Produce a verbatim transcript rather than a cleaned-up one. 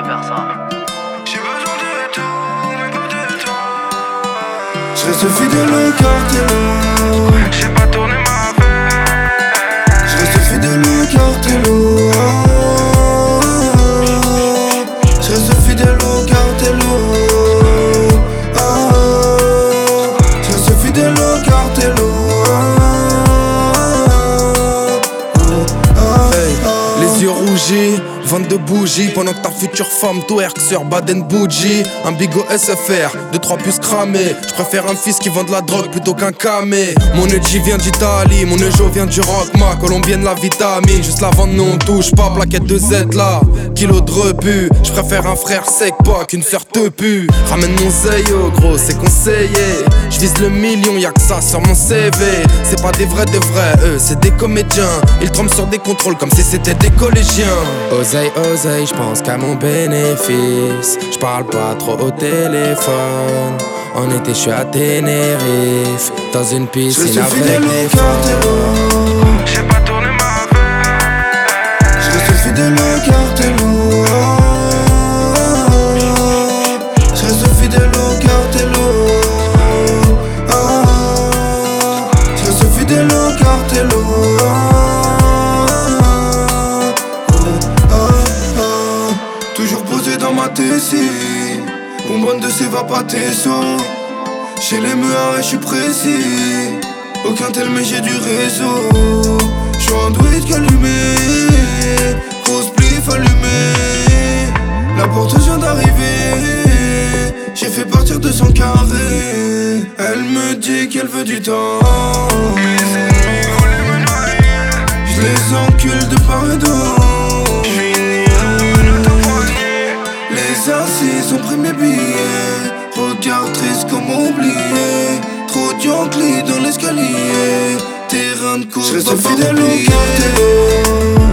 faire ça. J'ai besoin de toi, mais pas de toi. Je reste fidèle au cartel. J'ai pas tourné ma veille. Je reste fidèle au cartel. Je reste fidèle au cartel. Je reste fidèle au cartel. Les yeux rougis, vingt-deux bougies pendant que ta future femme twerk sur Baden Bougie. Un bigot S F R, deux trois puces cramées. J'préfère un fils qui vend de la drogue plutôt qu'un camé. Mon E G vient d'Italie, mon Ejo vient du rock. Ma colombienne la vitamine, juste la vente non on touche pas. Plaquette de Z là, kilo de rebut. J'préfère un frère sec pas qu'une sœur te pue. Ramène mon zeyo gros, c'est conseillé. J'vise le million, y'a que ça sur mon C V. C'est pas des vrais de vrais, eux c'est des comédiens. Ils trompent sur des contrôles comme si c'était des collégiens. Oseille, oseille, j'pense qu'à mon bénéfice. J'parle pas trop au téléphone. En été, j'suis à Tenerife, dans une piscine avec les femmes. J'ai pas tourné ma veille. Je reste fidèle au cartel. Je reste fidèle au cartel. Je reste fidèle au cartel. Toujours posé dans ma tessie. Bonbonne de ses va pas tes sauts. Chez les meurs et j'suis précis. Aucun tel mais j'ai du réseau. J'suis un douille allumé. Grosse plif allumé. La porte vient d'arriver. J'ai fait partir de son carré. Elle me dit qu'elle veut du temps. Mes ennemis voulaient me noyer. J'les encule de part et d'autre. Les assises ont pris mes billets. Regard triste comme oublié. Trop d'yanklis dans l'escalier. Terrain de course, j'reste fidèle au cartel.